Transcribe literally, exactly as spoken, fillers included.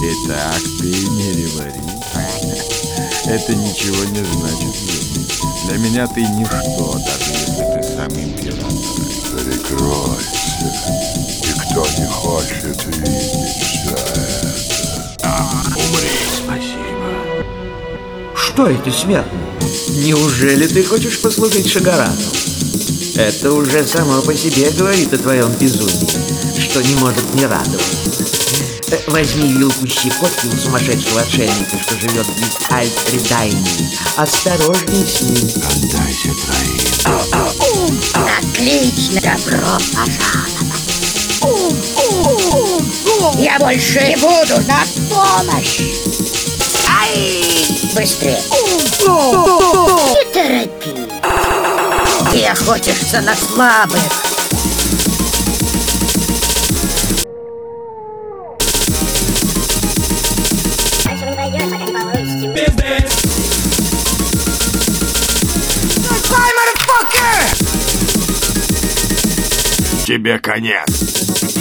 Итак, ты не говори. Это ничего не значит. Для меня ты ничто, даже если ты сам император. Прикройся. Никто не хочет видеть все это. Умри. Спасибо. Что это, смертный? Неужели ты хочешь послужить Шагарану? Это уже само по себе говорит о твоем безумии, что не может не радовать. Возьми вилку щекотки у сумасшедшего отшельника, что живет близ Альт-Редайни. Осторожней с ним. Отдайся троим. Отлично, добро пожаловать. Я больше не буду на помощь. Ай! Быстрее. Не торопи. Ты охотишься на слабых. Тебе конец.